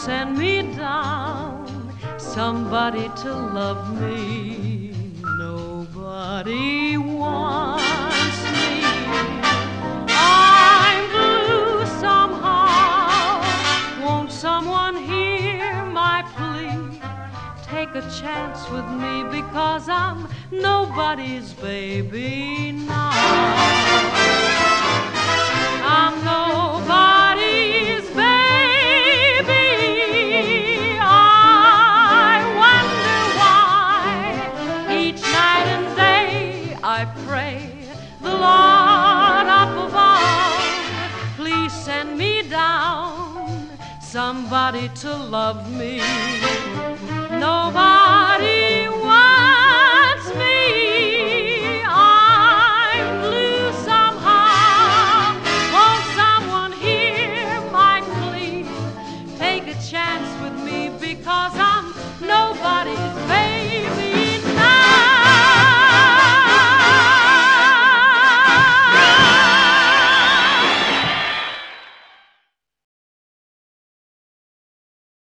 send me down somebody to love me. Nobody wants me. I'm blue somehow. Won't someone hear my plea? Take a chance with me because I'm nobody's baby now. I'm nobody's baby. I wonder why each night and day I pray the Lord up above, please send me down somebody to love me.